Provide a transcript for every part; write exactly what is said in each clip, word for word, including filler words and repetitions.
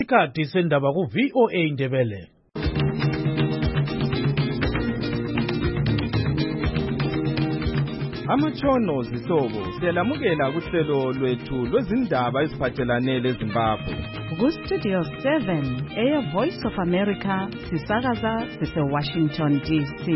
Isikhathi sendaba ku V O A Ndebele. Amatshono zihlobo siyalamukela kuhlelo lwethu lwezindaba eziphathelane leZimbabwe. Ku Studio seven, Air Voice of America, sisakaza sise Washington D C.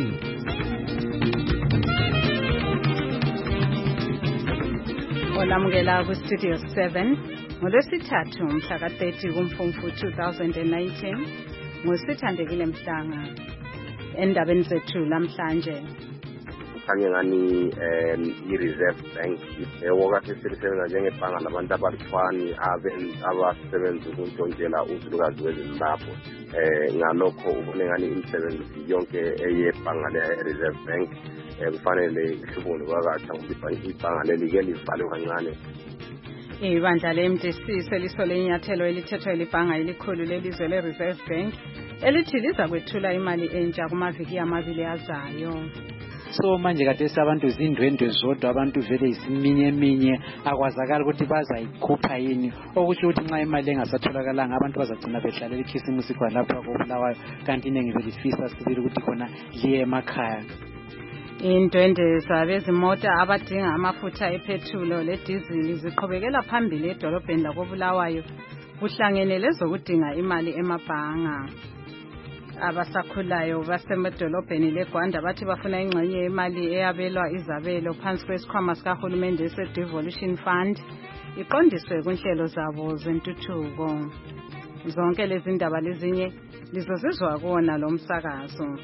Olamukela ku Studio seven, ngolwesithathu mhla ka thirty kuMfumfu two thousand nineteen, ngosithandekile Mhlanga. Endabeni zethu lamhlanje. Kanye ngani um i-Reserve Bank ewokade selisebenza njengebhanga labantu abalutshwani abasebenza ukuntshontshela uzulukazi weZimbabwe. Um ngalokho ubone ngani imisebenzi yonke eyebhanga le-Reserve Bank kufanele ihlubule kwakatsha ngoba ibhanga leli ke livalwe kancane. Ibandla le-M D C selisole inyathelo elithethwe libhanga elikhulu lelizwe le-Reserve Bank elithi liza kwethula imali entsha kumaviki amabili azayo. So manje kade sabantu zindwendwe zodwa abantu vele isiminye eminye akwazakala ukuthi bazayikhupha yini okusho ukuthi nxa imali engasatholakalanga abantu bazagcina behlalela ikhisimusi kwa lapha koBulawayo kanti iningi belifisa sibili ukuthi khona liye emakhaya. Indwendwe zabezimota abadinga amafutha epethulo ledizili ziqhubekela phambili edolobheni lakoBulawayo kuhlangene lezokudinga imali emabhanga. Abasakhulayo basemadolobheni leGwanda bathi bafuna ingxenye yemali eyabelwa izabelo phansi kwesikhwama sikahulumende se-Devolution Fund iqondiswe kunhlelo zabo zentuthuko. Zonke lezi ndaba lezinye lizozizwa kuwona lo msakazo.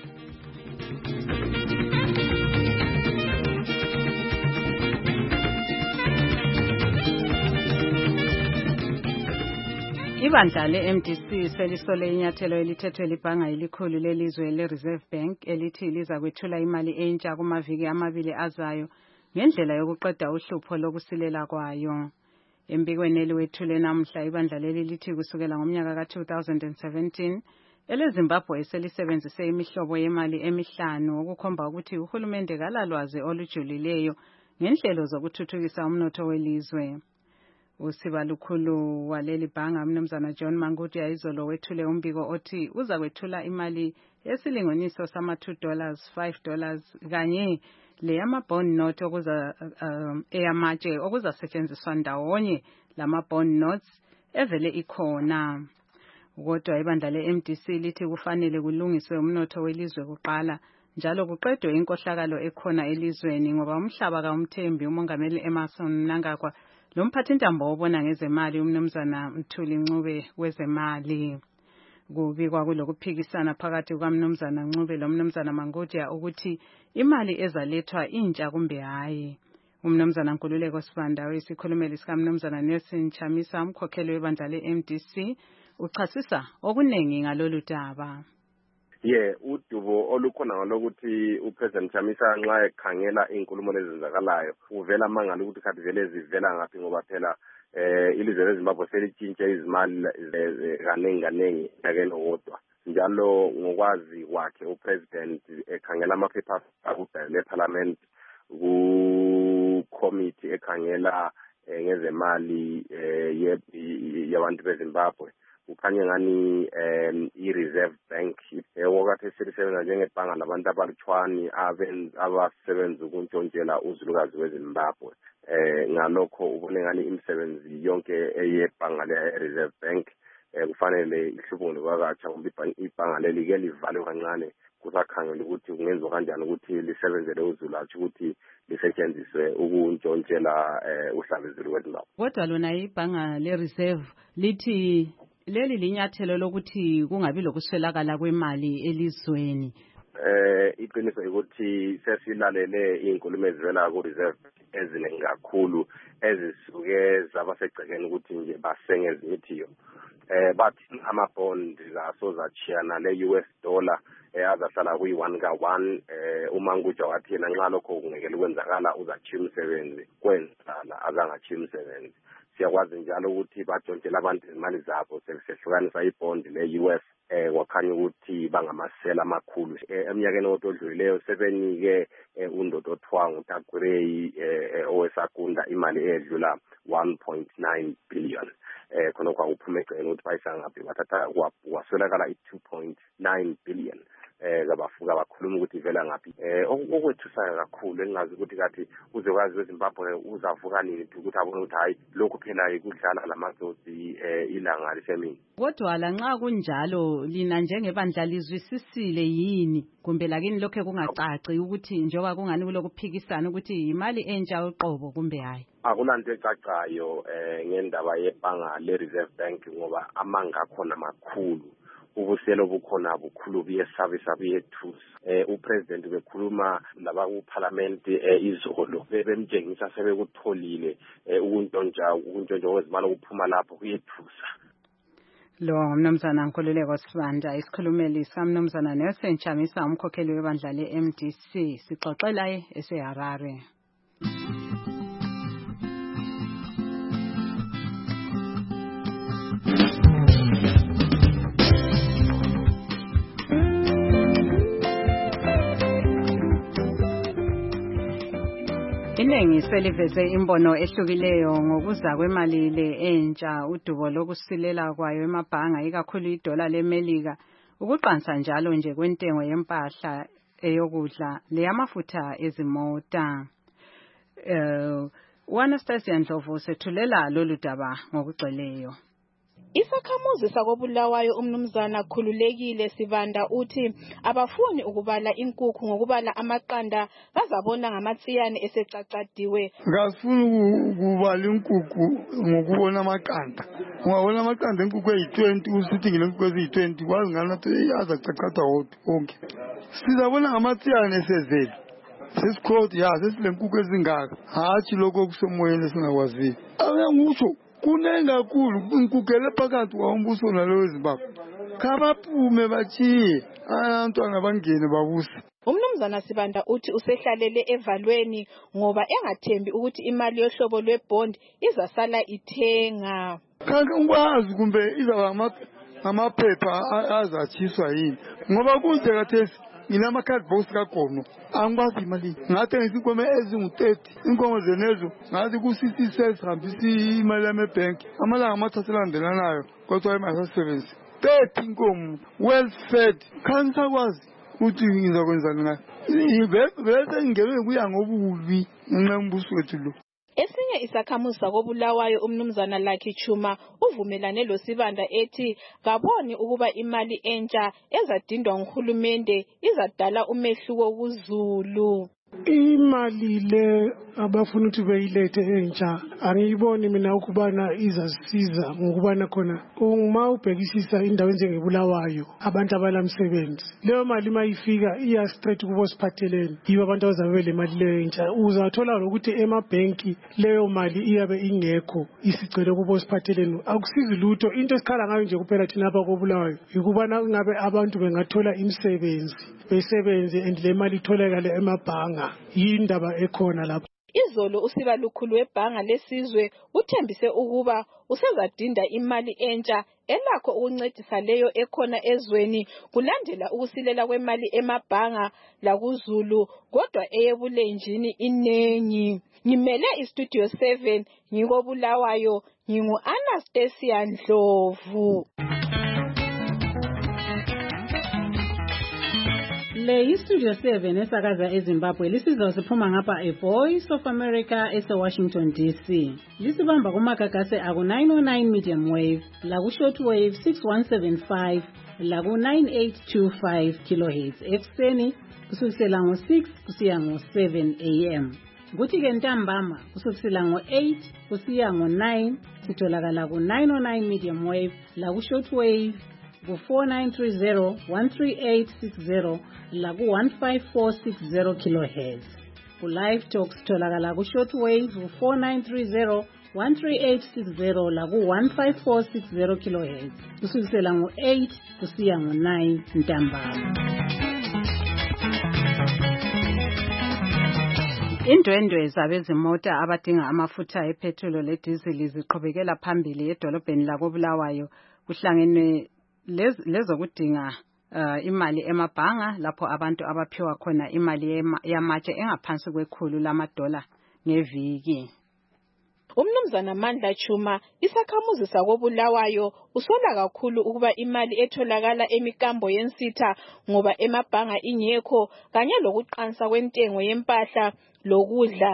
Ibandla le-M D C selisole inyathelo elithethwe libhanga elikhulu lelizwe le-Reserve Bank elithi liza kwethula imali entsha kumaviki amabili azayo ngendlela yokuqeda uhlupho lokusilela kwayo. Embikweni eliwethule namuhla ibandla leli lithi kusukela ngomnyaka ka two thousand seventeen eleZimbabwe selisebenzise imihlobo yemali emihlanu ukukhomba ukuthi uhulumende kalalwazi olujulileyo ngenhlelo zokuthuthukisa umnotho welizwe. Usiba lukhulu waleli bhanga mnumzana John Mangudya izolo wethule umbiko othi uza kwethula imali yesilinganiso sama two dollars, five dollars kanye le yama bond note okuza uh, eyamatshe okuzasetshenziswa ndawonye lama bond notes evele ikhona. Kodwa ibandla le-M D C lithi kufanele kulungiswe umnotho welizwe kuqala njalo kuqedwe inkohlakalo ekhona elizweni ngoba umhlaba kaumthembi umongameli Emmerson Mnangagwa lo mphathintambo obona ngezemali umnumzana Mthuli Ncube wezemali. Kubikwa kulokuphikisana phakathi kwaMnumzana Ncube lomnumzana Mangudya ukuthi imali ezalethwa intsha kumbe hayi. Umnumzana Nkululeko Sibanda wesikhulumeli sikaMnumzana Nelson Chamisa umkhokheli webandla le-M D C uchasisa okunengi ngalolu daba. Yeah, udubo olukhona ngalokuthi uPresident Chamisa nxa ekhangela inkulumo lezenzakalayo uvela mangala ukuthi khathi vele zivela ngaphi ngoba phela eh ilizwe leZimbabwe selitshintshe izimali kanengi kanengi akelo wodwa. Njalo ngokwazi kwakhe uPresident ekhangela amaphepha akudala leParliament ku committee ekhangela ngezemali yabantu beZimbabwe. Ukhanye ngani um i-Reserve Bank ewokade selisebenza njengebhanga labantu abalutshwani abasebenza ukuntshontshela uzulukazi weZimbabwe. Eh ngalokho ubone ngani imisebenzi yonke eyebhanga le-Reserve Bank kufanele ihlubule kwakatsha ngoba ibhanga leli ke livalwe kancane kusakhangela ukuthi kungenziwa kanjani ukuthi lisebenzele uzulukazi ukuthi lisetshenziswe ukuntshontshela uhlabezulu weZimbabwe. Kodwa lona ibhanga le-Reserve lithi leli linyathelo lokuthi kungabi lokuswelakala kwemali elizweni. Eh iqiniso ukuthi sesilalele inkulumo ezivela ku Reserve eziningi kakhulu ezisuke zabasegcekeni ukuthi nje basengeza imithiyo. Eh bathi ama bond laso zachiyana le U S dollar eyazahlala kuyi one ka one eh uMangudya wathi yena nxa lokho kungekela kwenzakala uzachiya umsebenzi kwenzala azangachiya umsebenzi. Siyakwazi njalo ukuthi batshontshela abantu izimali zabo sesehlukanisa ibond le-U S eh wakhanya ukuthi bangamasela amakhulu eminyakeni odlulayo sebenike undodo othwa nguTakurey owesakunda imali edlula one point nine billion. eh khona kwakuphume egcene ukuthi bayisa ngaphi bathatha waswelakala i two point nine billion eh kabafuka bakhuluma ukuthi ivela ngaphi eh okwethusayo kakhulu engazi ukuthi kathi uzokwazi weZimbabwe uzavuka nini ukuthi abone ukuthi hayi lokho phela ikudlala lamadosi eh ilanga lisemini. Kodwa la nxa kunjalo lina njengebandla lizwisisile yini kumbe lakini lokho kungacaci ukuthi njengoba kungani kulokuphikisana ukuthi imali entsha uqobo kumbe hayi? Akulanto ecacayo eh ngendaba yebhanga le Reserve Bank ngoba amanga khona makhulu. Ubuselo bukhona bukhulu buye service abuyethusa eh upresident bekhuluma laba ku parliament eh izolo bebemtshengisa sebekutholile eh ukuntshontsha ukuntshontsha wezimali ukuphuma lapho kuyethusa. Lo mnumzana Nkululeko Sibanda isikhulumeli samnumzana Nelson Chamisa umkhokheli webandla le M D C sixoxela eseHarare. Iningi seliveze imbono ehlukileyo ngokuza kwemali le entsha udubo lokusilela kwayo emabhanga ikakhulu idola leMelika ukuqansa njalo nje kwentengo yempahla eyokudla leyamafutha ezimota. Eh uAnastasia Ndlovu sethulela lolu daba ngokugcweleyo. Isakhamuzi sakobulawayo umnumzana Khululekile Sibanda uthi abafuni ukubala inkukhu ngokubala amaqanda bazabona ngamatsiyane esecacadiwe. Ngasifuna ukubala inkukhu ngokubona amaqanda. Ungabona amaqanda inkukhu eyi twenty usithi ngilenkukhu eziyi twenty kwazi ngana aza cacada wonke. Sizabona ngamatsiyane esezeli. Sesikhodi ya sesilenkukhu ezingaka. Hathi lokho kusemoyeni singakwazi. Ayangutsho kunenga kakhulu inkukele phakathi kwaumbuso nalo Zimbabwe. Kabaphume bachiye abantwana bangene babusa. Umnumzana Sibanda uthi usehlalele evalweni ngoba engathembi ukuthi imali yohlobo lwebond izasala ithenga. Kanti ungwazi kumbe izaba amaphepha azachiswa yini ngoba kunje kathesi ngilama card box kagono angikwazi imali ngathi ngisikome ezingu thirty inkomo zenezo ngathi ku sixty cents hambisi imali yame bank amalanga amathathu landelanayo kodwa imasasebenzi thirty inkomo well fed kansa kwazi uthi ngizakwenzani ngayo ivese ngebe kuya ngobubi ngenxa yombuso wethu lo. Esinye isakhamuzi sakobulawayo umnumzana Lucky Chuma uvumelane lo Sibanda ethi kaboni ukuba imali entsha ezadindwa nguhulumende izadala umehluko kuZulu. Imali le abafuna ukuthi beyilethe entsha angiyiboni mina ukubana izasiza ngokubana khona uma ubhekisisa indawo enjengebulawayo abantu abalamsebenzi leyo mali mayifika iya straight kubo siphathelene yibo abantu abazabe le mali le entsha uzathola ukuthi emabhenki leyo mali iyabe ingekho isicelo kubo siphathelene akusizi lutho into esikhala ngayo nje kuphela thina apha kobulawayo ukubana ngabe abantu bengathola imisebenzi besebenze and le mali itholakala emabhanga yindaba ekhona lapho. Izolo usiba lukhulu webhanga lesizwe uthembise ukuba usezadinda imali entsha elakho ukuncedisa leyo ekhona ezweni kulandela ukusilela kwemali emabhanga lakuZulu kodwa eyebulenjini inengi. Ngimele istudio seven ngikobulawayo ngingu Anastasia Ndlovu. Le istudio seven esakaza eZimbabwe lisizwa siphuma ngapha eVoice of America eseWashington D C. Lisibamba kumagagase aku nine oh nine medium wave, laku short wave six one seven five, laku nine eight two five kilohertz ekuseni kusukela ngo six kusiya ngo seven a m. Kuthi ke ntambama kusukela ngo eight kusiya ngo nine sitholakala ku nine oh nine medium wave, laku short wave ku four nine three zero, one three eight six zero, laku one five four six zero kilohertz. Ku live talks tholakala ku short wave ku four nine three zero, one three eight six zero, laku one five four six zero kilohertz. Kusukela ngo eight kusiya ngo nine ntambama. Indwendwe zabezimota abadinga amafutha epetrol ledizili ziqhubekela phambili edolobheni lakobulawayo kuhlangene lezo kudinga uh, imali emabhanga lapho abantu abaphiwa khona imali yamatshe engaphansi kwekhulu lamadola ngeviki. Umnumzana Mandla Chuma isakhamuzi sakobulawayo usola kakhulu ukuba imali etholakala emikambo yensitha ngoba emabhanga ingekho kanye lokuqansa kwentengo yempahla lokudla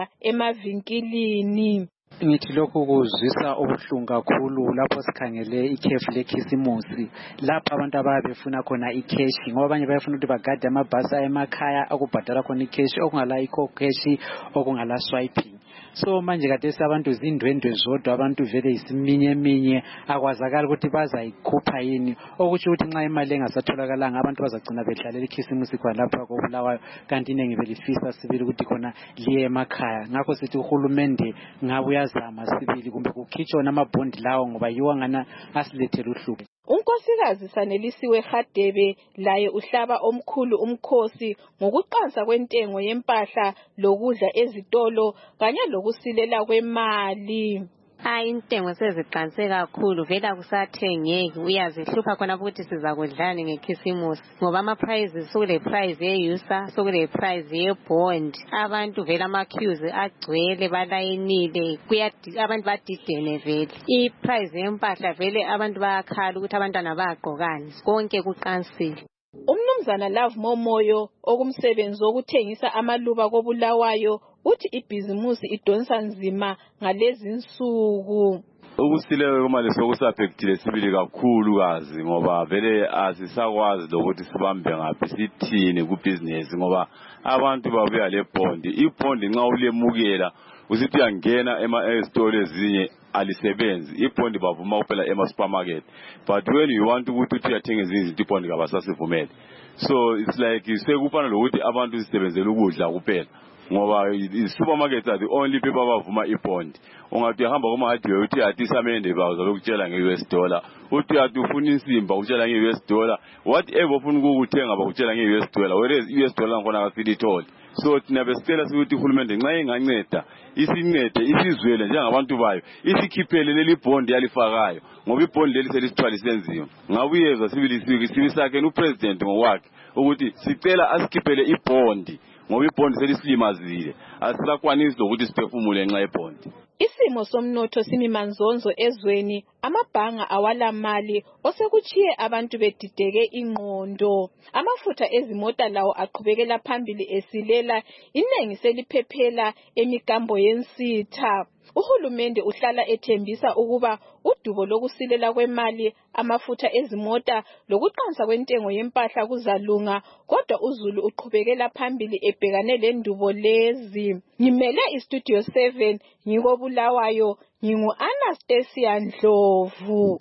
emavinkilini. Ngithi lokhu kuzwisa ubuhlungu kakhulu lapho sikhangele ikhefu lekhisimusi lapho abantu ababe befuna khona ikheshi ngoba abanye bayafuna ukuthi bagade amabhasi emakhaya okubhadala khona ikheshi okungala ikho keshi okungala swiping. So manje kade abantu zindwendwe zodwa abantu vele isiminye eminye akwazakala ukuthi bazayikhupha yini okuthi ukuthi nxa imali engasatholakalanga abantu bazagcina behlalela ikhisimusi kwa lapha kobulawayo kanti inenge belifisa sibili ukuthi khona liye emakhaya. Ngakho sithi uhulumende ngabe uyazama sibili kumbe kukhitshwa namabhondi lawo ngoba yiwo ngana asilethela uhlupho. Unkosikazi Sanelisiwe Hadebe laye uhlaba omkhulu umkhosi ngokuqansa kwentengo yempahla lokudla ezitolo kanye lokusilela kwemali. Hayi intengo seziqanse kakhulu vela kusathengeki uyazihlupha khona ukuthi sizakudlani ngekhisimusi ngoba ama prices sokule price eyusa sokule price yebond abantu vela ama queues agcwele balayinile kuya abantu badidene vele I price yempahla vele abantu bayakhala ukuthi abantwana bayagqokani konke kuqansile. Umnumzana Love Momoyo okumsebenzi wokuthengisa amaluba kobulawayo uthi ibhizimusi idonsa nzima ngalezi insuku. Ukusileyo kwemali sokusaffectile sibili kakhulu kazi ngoba vele asisakwazi lokuthi sibambe ngaphi sithini kubusiness ngoba abantu babuya le bond ibond nxa ulemukela usithi uyangena ema store ezinye alisebenzi ibond bavuma kuphela ema supermarket but when you want ukuthi uyathenga izinto ibond kabasasivumele so it's like sekufana lokuthi abantu sisebenzele ukudla kuphela ngoba i-supermarkets are the only people abavuma ibond. Ungathi uhamba kuma hardware uthi athi samende bazo lokutshela nge-U S dollar uthi athi ufuna insimba ukutshela nge-U S dollar whatever ufuna ukuthenga bakutshela nge-U S dollar whereas U S dollar ngona kasitholi. So thina besicela ukuthi uhulumende nxa enganceda isincede isizwele njengabantu bayo isikhiphele leli bond yalifakayo ngoba ibond leli selisithwalise nzima. Ngabuyezwa sibili sibisakhe upresident ngokwakhe ukuthi sicela asikhiphele ibond ngoba ibond selislimazile asisakwanisi lokuthi siphefumule nxa ibond. Isimo somnotho simimanzonzo ezweni amabhanga awala mali osekuchiye abantu bedideke ingqondo. Amafutha ezimota lawo aqhubekela phambili esilela inengi seliphephela emikambo yensitha. Uhulumende uhlala ethembisa ukuba udubo lokusilela kwemali amafutha ezimota lokuqansa kwentengo yempahla kuzalunga kodwa uZulu uqhubekela phambili ebhekane lendubo lezi. Ngimele iStudio seven ngikobulawayo ngingu Anastasia Ndlovu.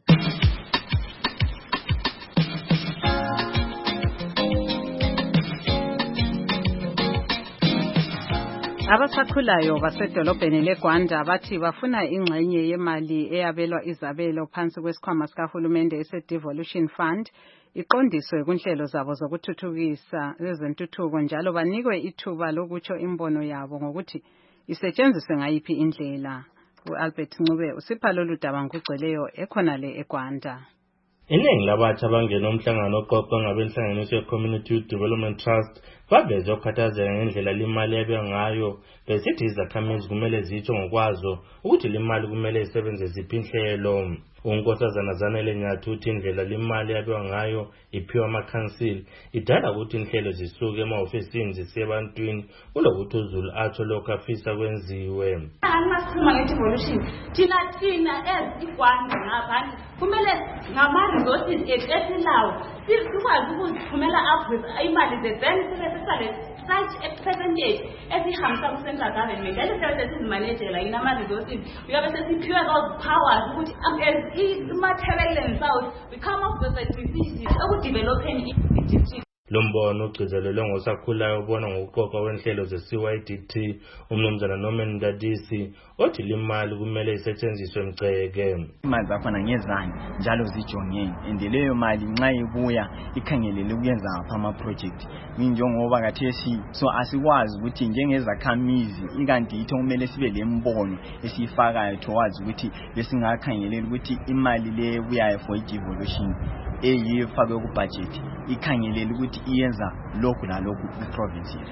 Abasakhulayo basedolobheni leGwanda bathi bafuna ingxenye yemali eyabelwa izabelo phansi kwesikhwama sikahulumende ese-Devolution Fund iqondiswe kunhlelo zabo zokuthuthukisa ezentuthuko njalo banikwe ithuba lokutsho imbono yabo ngokuthi isetshenziswe ngayiphi indlela. U-Albert Ncube usipha lolu daba ngokugcweleyo ekhonale eGwanda. Iningi labatsha bangena umhlangano oqoqwe ngabenhlanganiso ye-Community Development Trust baveze ukukhathazeka ngendlela limali yabekwa ngayo besithi izakhamizi kumele zitsho ngokwazo ukuthi limali kumele isebenze ziphi inhlelo. Unkosazana Zanele Nyathi uthi indlela limali yabekwa ngayo iphiwa amakhansili idala ukuthi inhlelo zisuke emahofisini zisiye ebantwini kulokuthi uZulu atsho lokho afisa kwenziwe. Anasikhuluma nge-devolution thina thina eziGwanda ngaphandle kumele ngama-resources ethu esilawo sikwazi ukuziphumela up with imali ze-then sibesesale such a percentage esihambisa ku-central government esisebenze sizimanejela yini ama-resources uyabe sesiphiwe those powers ukuthi i-material south we come up with a decision okudevelopeni i-district. Lo mbono ugcizelelwe ngosakhulayo ubona ngokuqoqa kwenhlelo ze-C Y D T umnumzana Norman Ndadisi othi limali kumele isetshenziswe mceke. Imali zakhona ngezani njalo zijongeni and leyo mali nxa ibuya ikhangelele ukuyenza ngapha ama-project njengoba kathesi so asikwazi ukuthi njengezakhamizi ikanti yitho kumele sibe lembono esiyifakayo towards ukuthi besingakhangelela ukuthi imali le ebuyayo for i-devolution eyifakwe ku budget ikhangelele ukuthi iyenza lokhu nalokhu ku province.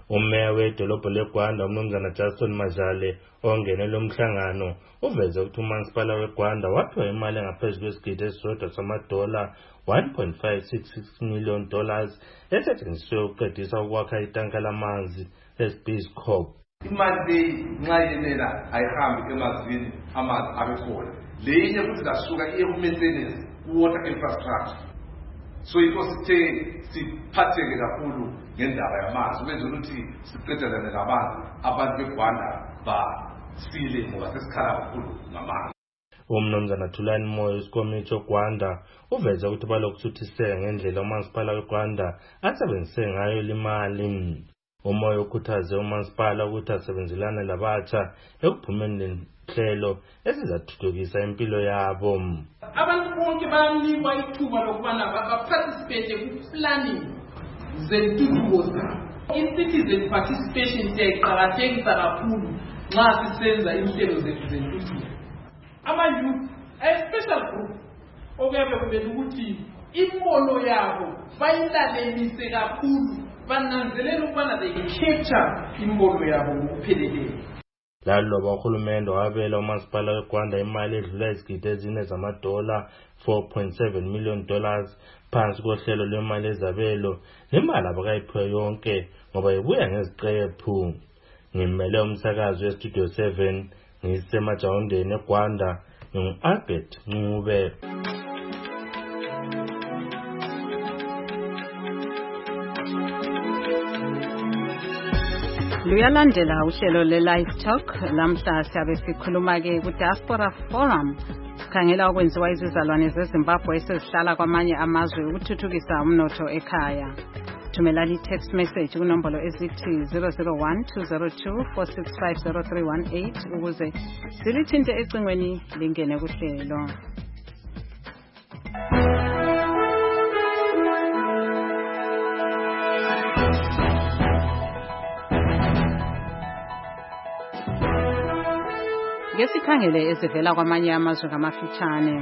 Umeya wedolobho leGwanda umnumzana Justin Majale ongene lo mhlangano uveze ukuthi umasipala weGwanda waphiwa imali engaphezu kwesigidi esisodwa samadola one point five six six million dollars esetshenziswe ukuqedisa ukwakha itanka lamanzi leSpeedcorp. Imali nxa yenela ayihambi emazini amanzi abekhona. Leyinye futhi zasuka ekumaintenance water infrastructure. So yikho sithe siphatheke kakhulu ngendaba yamanzi ukwenza ukuthi siqedelane nabantu abantu beGwanda basile ngoba sesikhala kakhulu ngamanzi. Umnumzana Thulani Moyo isikomiti soGwanda uveze ukuthi balokusuthiseka ngendlela umasipala weGwanda asebenzise ngayo imali. Umoya ukhuthaze umasipala ukuthi asebenzelane labatsha ekuphumeni lenhlelo ezizathuthukisa impilo yabo. Abantu bonke bayanikwa ithuba lokubana baparticipate ku-planning zentuthuko zabo. I-citizen participation siyayiqakathekisa kakhulu nxa sisenza inhlelo zethu zentuthuko. Ama-youth, a-special group, okuyabe kumele ukuthi imbono yabo bayilalelise kakhulu, bananzelela ukubana they can capture imbono yabo ngokupheleleyo. Lalo uhulumende wabela umasipala weGwanda imali edlula izigidi ezine zamadola four point seven million dollars phansi kohlelo lwemali ezabelo. Le mali abakayiphiwe yonke ngoba ibuya ngeziqephu. Ngimele umsakazi weStudio seven ngisemajawundeni eGwanda ngingu-Albert Ncube. Luyalandela uhlelo le-Live Talk lamhla siyabe sikhuluma-ke ku-Diaspora Forum sikhangela okwenziwa izizalwane zeZimbabwe esezihlala kwamanye amazwe ukuthuthukisa umnotho ekhaya. Thumela i-text message kunombolo ezithi zero zero one two zero two four six five zero three one eight ukuze silithinte ecingweni lingene kuhlelo. Ngesikhangele ezivela kwamanye amazwe ngamafitshane.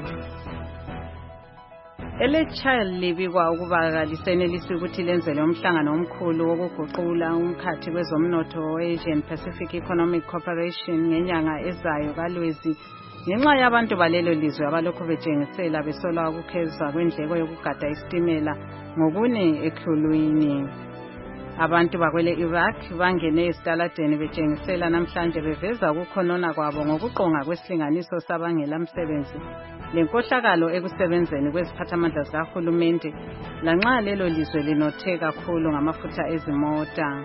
Ele-Child libikwa ukuba lisenelisa ukuthi lenzele umhlangano omkhulu wokuguqula umkhathi kwezomnotho we-Asian Pacific Economic Cooperation ngenyanga ezayo kaLwezi ngenxa yabantu balelo lizwe abalokhu betshengisela besola ukukheza kwendleko yokugada isitimela ngokune ekhulwini. Abantu bakwele Iraq bangene esitaladeni betshengisela namhlanje beveza ukukhonona kwabo ngokuqonga kwesilinganiso sabangela msebenzi lenkohlakalo ekusebenzeni kweziphathamandla zikahulumende lanxa lelo lizwe linothe kakhulu ngamafutha ezimota.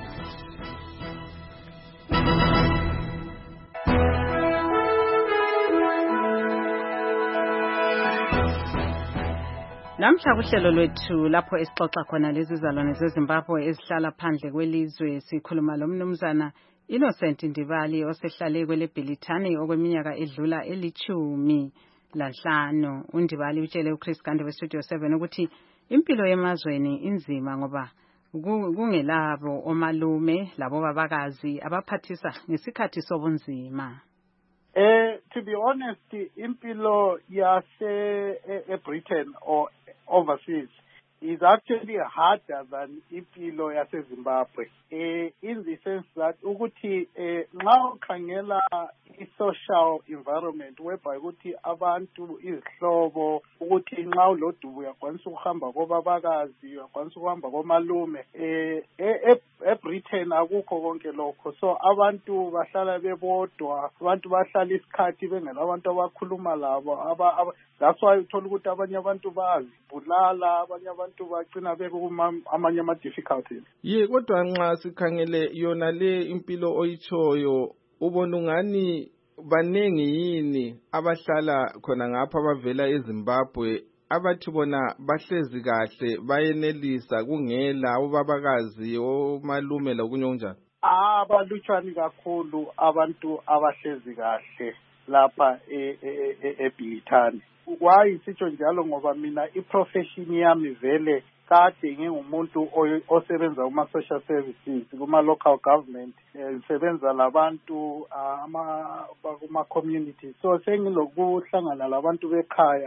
Namhla kuhlelo lwethu lapho esixoxa khona lezi zizalwane zeZimbabwe ezihlala phandle kwelizwe sikhuluma lomnumzana Innocent Ndibali osehlale kweleBhilithani okweminyaka edlula elithumi lanhlanu. uNdibali utshele uChris Gande weStudio seven ukuthi impilo yemazweni inzima ngoba kungelabo omalume labo babakazi abaphathisa ngesikhathi sobunzima. Eh to be honest, impilo yase eBritain or overseas is actually harder than impilo yase Zimbabwe. Eh in the sense that ukuthi eh nxa ukhangela i-social environment whereby ukuthi abantu izihlobo ukuthi nxa ulodubu uyakwanisa ukuhamba kobabakazi uyakwanisa ukuhamba komalume eh eBritain akukho konke lokho, so abantu bahlala bebodwa, abantu bahlala isikhathi bengela abantu abakhuluma labo. That's why uthola ukuthi abanye abantu bazibulala, abanye abantu bagcina bekuma amanye ama difficulties. Ye kodwa nxa sikhangele yona le impilo oyichoyo ubona ungani banengi yini abahlala khona ngapha abavela eZimbabwe abathi bona bahlezi kahle bayenelisa kungela ubabakazi omalume lokunye kunjani? Ah balutshwani kakhulu abantu abahlezi kahle lapha eBhilithani. Why sitsho njalo ngoba mina iprofession yami vele kade ngingumuntu osebenza kuma social services kuma local government, ngisebenza labantu ama kuma community, so sengilokuhlangana labantu bekhaya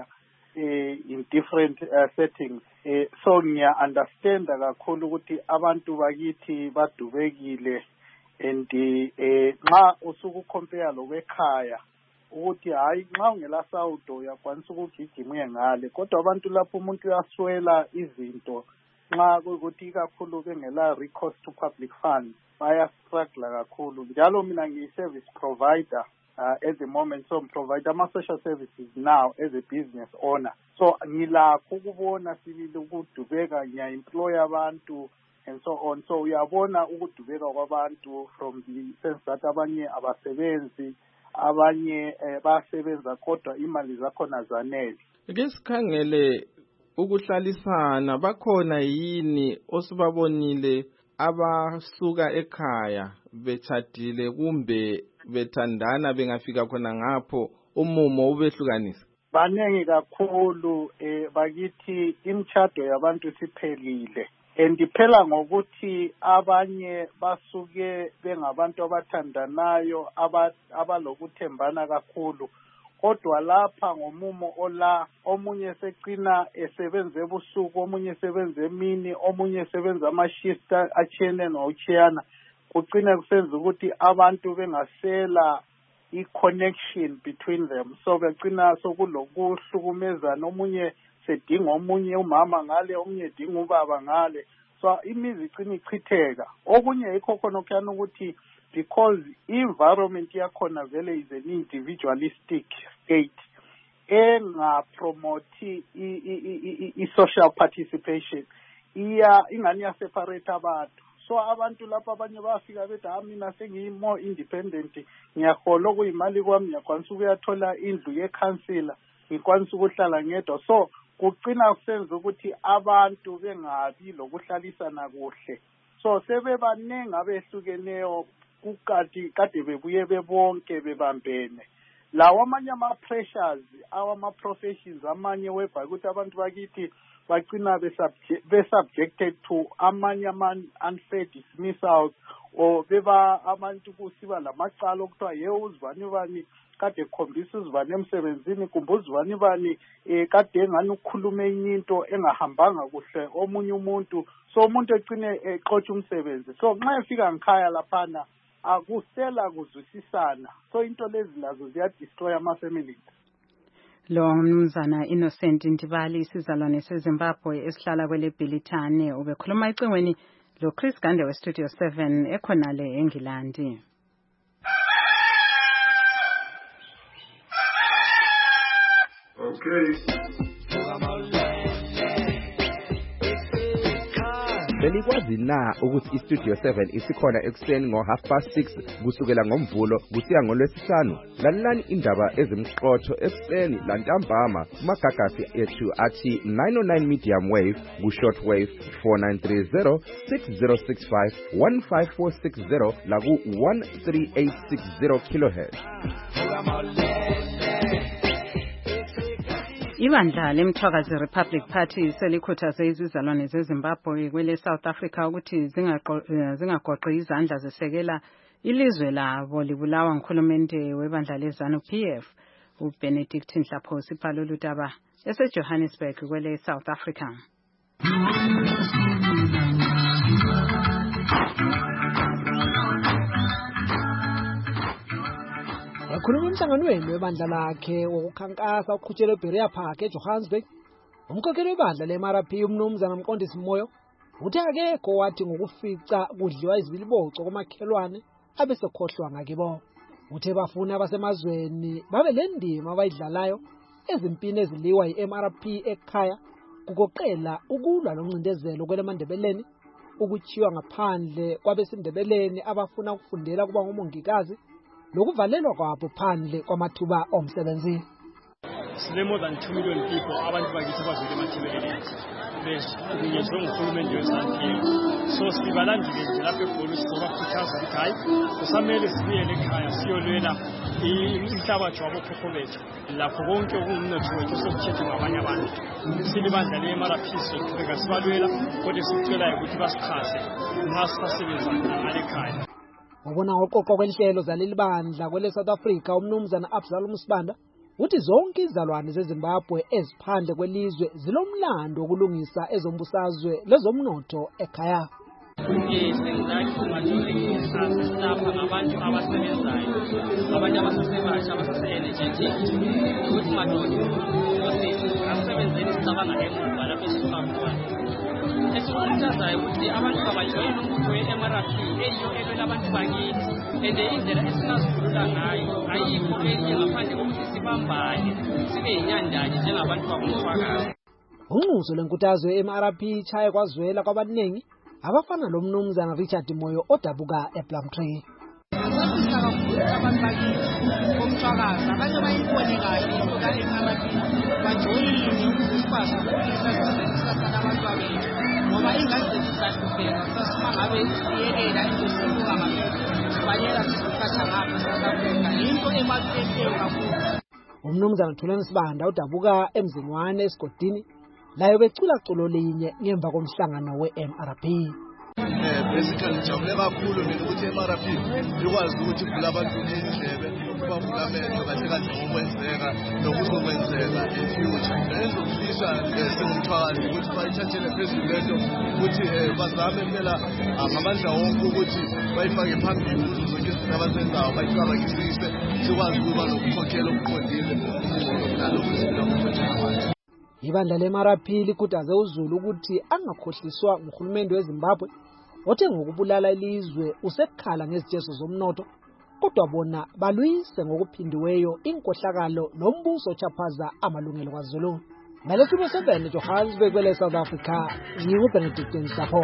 uh, in different uh, settings. Uh, so ngiya understand kakhulu ukuthi abantu bakithi badubekile and eh nxa usuku compare lokwekhaya ukuthi hayi nxa ungela sawudo uyakwanisa ukugijima ngale kodwa abantu lapho umuntu uyaswela izinto nxa ukuthi kakhulu bengela recourse to public funds baya struggle kakhulu njalo mina ngiyi service provider uh, at the moment so provide ama social services now as a business owner so ngilakho ukubona sibili ukudubeka ngiya employ abantu and so on so uyabona ukudubeka kwabantu from the sense that abanye abasebenzi abanye basebenza kodwa imali zakhona zanele ke sikhangele ukuhlalisana bakhona yini osibabonile abasuka ekhaya bechadile kumbe bethandana bengafika khona ngapho umumo ubehlukanisa banengi kakhulu eh bakithi imchado yabantu siphelile endiphela ngokuthi abanye basuke bengabantu abathandanayo abalokuthembana kakhulu kodwa lapha ngomumo ola omunye seqina esebenza ebusuku omunye esebenza emini omunye esebenza ama-shift achiyene nochiyana kucina kusenza ukuthi abantu bengasela i-connection between them so becina sokulokuhlukumezana omunye sedinga omunye umama ngale omunye edinga ubaba ngale so imizi icina ichitheka okunye yikho khona okuyana ukuthi because environment yakhona vele is an individualistic state enga promote i-social participation iya ingani ya separate abantu so abantu lapha abanye bafika bethi ha mina sengiyi more independent ngiyahola okuyimali kwami ngiyakwanisa ukuyathola indlu ye-councilor ngikwanisa ukuhlala ngedwa so kucina kusenza ukuthi abantu bengabi lokuhlalisana kuhle so sebebanengi abehlukeneyo kukati kade bebuye bebonke bebambene lawo amanye ama-pressures awama-professions amanye webha ukuthi abantu bakithi bagcina be-subjected to amanye ama-unfair dismissals or beba abantu kusiba lamacala okuthiwa ye uzibani bani kade khombisa uzibani emsebenzini kumbe uzibani bani eh kade engani ukukhuluma enye into engahambanga kuhle omunye umuntu so umuntu egcine exotsha umsebenzi so nxa efika ngikhaya laphana akusela kuzwisisana so into lezi lazo ziyadestroy ama-family lo mnumzana Innocent Ntibali isizalwane seZimbabwe esihlala kwele Bhilithane ubekhuluma icingweni lo Chris Gande we Studio seven ekhonale eNgilandi. Okay. Belikwazi na ukuthi iStudio seven isikhona ekuseni ngo half past six kusukela ngomvulo kusiya ngolwesihlanu lalelani indaba ezimqotho ekuseni lantambama kumagagasi ethu athi nine oh nine medium wave ku short wave four nine three zero six zero six five one five four six zero la ku one three eight six zero kilohertz. Ibandla lemthwakazi Republic Party selikhuthaze izizalwane zeZimbabwe kwele South Africa ukuthi zingagoqi izandla zesekela ilizwe labo libulawa ngukhulumende webandla leZANU P F uBenedict Nhlapho siphala lutaba eseJohannesburg kwele South Africa. Wakhuluma emhlanganweni webandla lakhe wokukhankasa uqhutshele eBerea Park eJohannesburg. Umkhokheli webandla le-M R P umnumzana Mqondisi Moyo uthi akekho wathi ngokufica kudliwa izibiliboco komakhelwane abesekhohlwa ngakibo. Uthe bafuna abasemazweni babe le ndima abayidlalayo ezimpini eziliwa yi-M R P ekhaya kugoqela ukulwa loncindezelo kweleMandebeleni ukuchiwa ngaphandle kwabesindebeleni abafuna ukufundela kuba ngomongikazi lokuvalelwa kwabo phandle kwamathuba omsebenzi. Sile more than two million people abantu bakithi bazwele eMandebeleni besinyezwe nguhulumende weZANU P F so sibalandile nje lapha eGoli sizobakhuthaza ukuthi hayi kusamele sibuyele ekhaya siyolwela inhlabathi wabokhokho bethu lapho konke okungumnotho wethu sokuthethwa ngabanye abantu silibandla le-M R P soqhubeka sibalwela kodwa sicelayo ukuthi basichaze nxa sisasebenza ngale ekhaya. Ubona ngoqoqo kwenhlelo zaleli bandla kwele South Africa umnumzana Absalom Sibanda uthi zonke izalwane zeZimbabwe eziphandle kwelizwe zilomlando wokulungisa ezombusazwe lezomnotho ekhaya. Singathi ngabantu abasebenzayo, abantu abasebasha abasese-energetic, ukuthi madoda asebenzeni sicabanga emuva lapho esisuka khona. Esikukhuthazayo ukuthi abantu abajoyine umbutho we-M R P eyiyo ebela abantu bakithi, and indlela esingazivulula ngayo ayikho enye ngaphandle kokuthi sibambane sibe yinyandanye njengabantu bakumthwakazi. Unxuso lwenkuthazo ye-M R P ichaye kwazwela kwabaningi abafana lo mnumzana Richard Moyo odabuka ePlumtree. Abantu kakhulu abantu bakithi bomthwakazi abanye bayibone kahle into ka-M R P bajoyine ukusipasa ukusasana abantu babethu ngoba ingane zethu zahlupheka sasima ngabe siyelela into sibuka ngayo sibayela sisithatha ngapha South Africa into ebalulekileyo kakhulu. Umnumzana Thulani Sibanda udabuka emzini wane esigodini layo becula culo linye ngemva komhlangano we-M R P. Basically ngijabule kakhulu mina ukuthi i-M R P ikwazi ukuthi ivula abantu indlebe ukubavula amehlo kahle kahle ngokwenzeka nokuzokwenzeka in future. Engizokufisa ngezomthwakazi ukuthi bayithathele phezulu lento ukuthi bazame phela ngamandla wonke ukuthi bayifake phambili kuzo zonke izinto abazenzayo bayicabakisise sikwazi ukuba nokukhokhela okuqondile nalokhu izinto abazenzayo. Ibandla le-M R P likhuthaze uZulu ukuthi angakhohliswa nguhulumende weZimbabwe othe ngokubulala ilizwe usekhala ngezitezo zomnotho, kodwa bona balwise ngokuphindiweyo inkohlakalo nombuso ochaphaza amalungelo kwaZulu. Ngalesibo seven Johannesburg kwele South Africa, nginguBenedict Nsapo.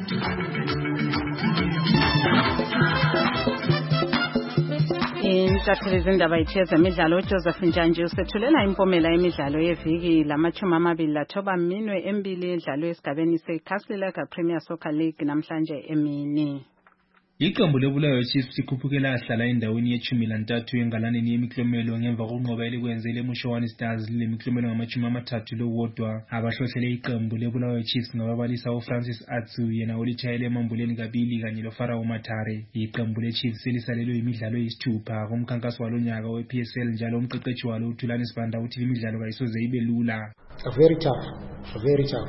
Intatheli zindaba yithiya zemidlalo uJoseph Njanje usethulela impomela yemidlalo yeviki lamachumi amabili lathoba minwe embili edlalwe esigabeni seCastlelaga Premier Soccer League namhlanje emini. Iqembu leBulawayo Chiefs likhuphukela ahlala endaweni yechumi lantathu engalaneni yemiklomelo ngemva kokunqoba elikwenzele eMushowane Stars lemiklomelo ngamachumi amathathu lowodwa. Abahlohlele iqembu leBulawayo Chiefs ngababalisa uFrancis Atsu yena olithayele emambuleni kabili kanye loFarao Matare. Iqembu leChiefs selisalelwe imidlalo eyisithupha kumkhankaso walonyaka we-P S L njalo umqeqeshi walo uThulani Sibanda uthi imidlalo kayisoze ibe lula. Very tough, very tough.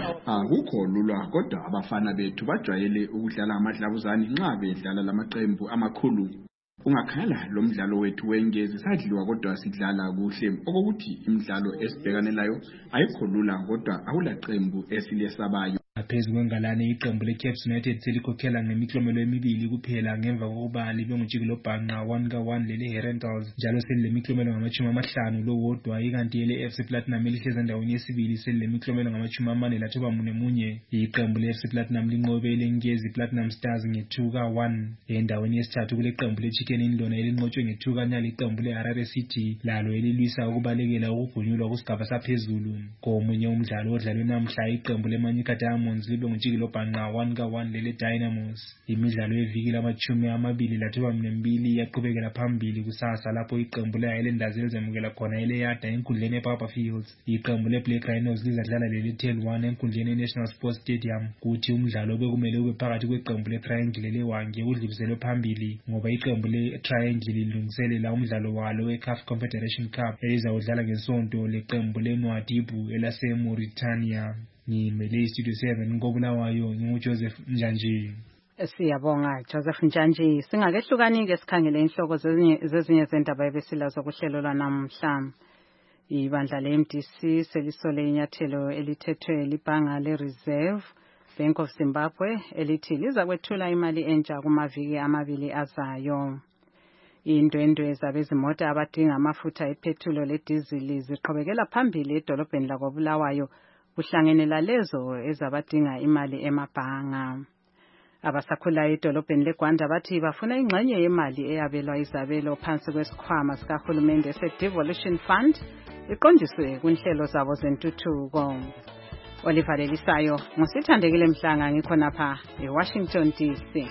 Akukho lula kodwa abafana bethu bajwayele ukudlala amadlabuzane nxa bedlala lamaqembu amakhulu. Ungakhala lo mdlalo wethu wengezi sadliwa kodwa sidlala kuhle okokuthi imidlalo esibhekane layo ayikho lula kodwa awulaqembu esilesabayo. Phezulu kwengalane iqembu leCaps United selikhokhela ngemiklomelo emibili kuphela ngemva kokuba libe ngujikelo bhanqa one ka one lele Herentals njalo selilemiklomelo ngamachumi amahlanu lowodwa, ikanti ele F C Platinum elihleza endaweni yesibili selilemiklomelo ngamachumi amane lathoba mune munye. Iqembu le F C Platinum linqobe leNkezi Platinum Stars nge two ka one. Endaweni yesithathu kule qembu leChicken Indona elinqotshwe nge two ka nil iqembu leHarare City lalo elilwisa ukubalekela ukugunyulwa kusigaba saphezulu. Komunye umdlalo odlalwe namhla iqembu leManyika Diamonds libe ngujikelo bhanqa one ka one lele Dynamos. Imidlalo yeviki lamachumi amabili lathoba mbili yaqhubekela phambili kusasa lapho iqembu leHighlanders elizamukela khona eleyada enkundleni ePapa Fields. Iqembu leBlack Rhinos lizadlala lele Tel one enkundleni eNational Sports Stadium, kuthi umdlalo bekumele ube phakathi kweqembu leTriangle leWange udluliselwe phambili ngoba iqembu leTriangle lilungiselela umdlalo walo weCAF Confederation Cup elizawudlala ngesonto leqembu leNwadibu elaseMauritania. Ngimele iStudio seven ngobulawayo nginguJoseph Njanje. Siyabonga Joseph Njanje. Singakehlukani-ke sikhangele inhloko zezinye zendaba ebesilazo kuhlelo lwanamhla. Ibandla le-M D C selisole inyathelo elithethwe libhanga le-Reserve Bank of Zimbabwe elithi liza kwethula imali entsha kumaviki amabili azayo. Indwendwe zabezimota abadinga amafutha ephethulo ledizili ziqhubekela phambili edolobheni lakoBulawayo kuhlanganela lezo ezabadinga imali emabhanga. Abasakhulayo edolobheni leGwanda bathi bafuna ingxenye yemali eyabelwa izabelo phansi kwesikhwama sikahulumende se-Devolution Fund iqondiswe kunhlelo zabo zentuthuko. Oliver Lelisayo, ngusithandekile Mhlanga ngikhonapha eWashington D C.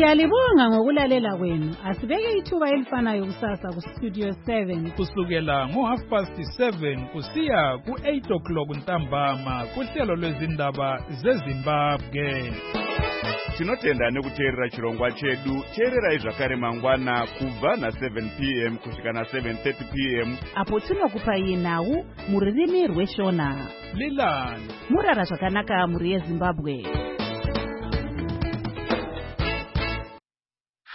Siyalibonga ngokulalela kwenu. Asibeke ithuba elifanayo kusasa ku Studio seven. Kusukela ngo half past seven kusiya ku eight o'clock ntambama kuhlelo lwezindaba zeZimbabwe. Tinotenda nekuteerera chirongwa chedu. Teererai zvakare mangwana kubva na seven p m kusvika na seven thirty p m apo tinokupai nhau muririmi rweshona. Lilani murara zvakanaka muri yeZimbabwe.